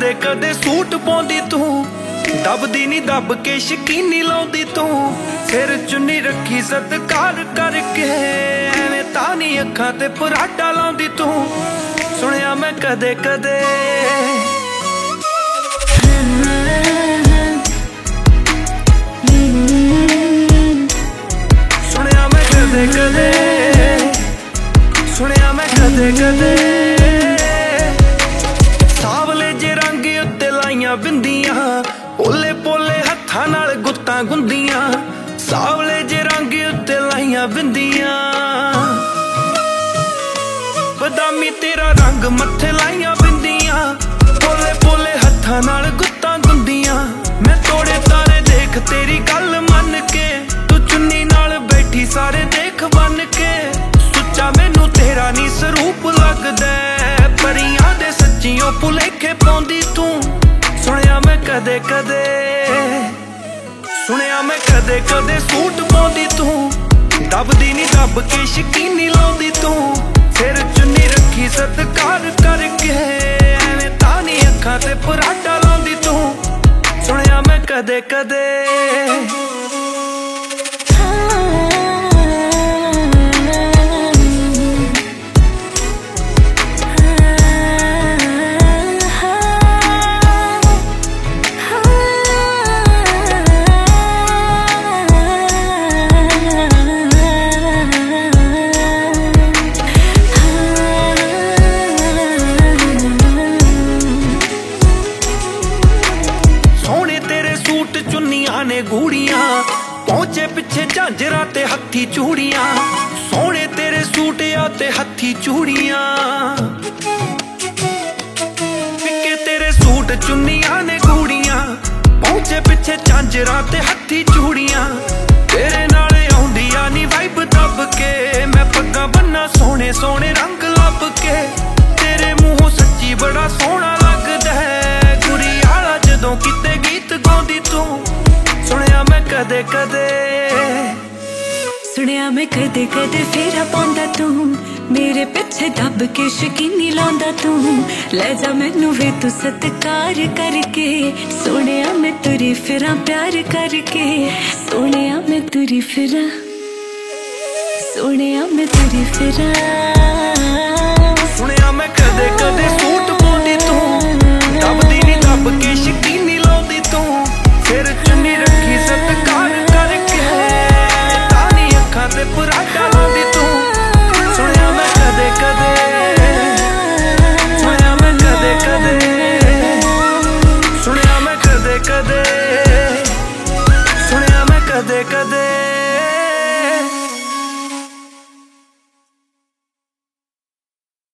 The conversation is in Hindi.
कदे कदे सूट पाउंदी तू, दबदी नी दब के शकीनी लाउंदी तू। सिर चुन्नी रखी सत्कार करके एवें तानी अखां ते पराठा लाउंदी तू। सुनिया मैं कदे कदे कदे कदे सुनिया मैं कदे कदे सावले जे रंग उत्ते लाइया बिंदियां, पोले पोले हत्थां नाल गुत्तां गुंदियां। सावले जे रंग उत्ते लाइया बिंदियां, बदामी तेरा रंग मत्थे लाइया बिंदियां। पोले पोले हत्थां नाल गुत्तां गुंदियां। मैं तोड़े तारे देख तेरी गल मन के, तू चुन्नी नाल बैठी सारे देख बन के। सुच्चा मैनू तेरा नी स्वरूप लगदा, परियां दे सच्चियों भुलेखे पाउंदी तू। सुनिया मैं कदे कदे सुनिया मैं कदे कदे सूट पाउंदी तू, दबदी नी दब के शकीनी लाउंदी तू। सिर चुन्नी रखी सत्कार करके एवें तानी अखां ते पराठा लाउंदी तू। सुनिया मैं कदे कदे ने गूड़ियां, पहुंचे पिछे झांजरा ते हथी चूड़ियां। सोने तेरे सूट ते हथी चूड़ियां, पिके तेरे सूट चुन्नियां ने गूड़ियां। पहुंचे पिछे झांजरा ते हथी चूड़ियां। तेरे नाले आउंदियां नी वाइब दब के, मैं पग्गा बन्ना सोने सोने रंग लब के। तेरे मुंहों सच्ची बड़ा सोहना लगदा है, गुरी आला जदों किते गीत गाउंदी तू। सुनिया मैं कदे कदे सुनिया मैं कदे कदे फेरा पाउंदा तू, मेरे पिछे दब के शकीनी लाउंदा तू। ले जा मैनू वे तू सत्कार करके, सोनिया मैं तुरी फिरां प्यार करके। सोनिया मैं तुरी फिरां, सोनिया मैं तुरी फिरां। सुनिया मैं कदे कदे सूट पाउंदी तू, दबदी नी दब के